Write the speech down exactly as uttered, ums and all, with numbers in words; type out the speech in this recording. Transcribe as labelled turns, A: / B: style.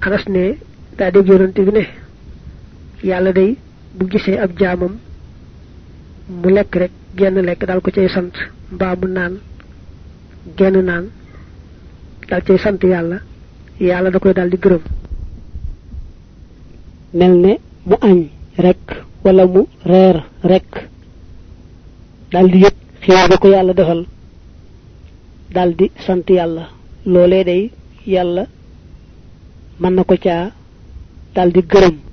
A: Anas ne daa dégg yonante bi ne yàlla day bu gisee ab jaamam mu lekk rek genn lekk daal ko cay sant mbaa mu naan genn naan daal cay sant yàlla yàlla da koy daal di gërëm
B: mel ne mu añ rek wala mu reer rek daal di yëg xéewal ba ko yàlla defal daal di sant yàlla loolee day yàlla mën na ko caa daal di gërëm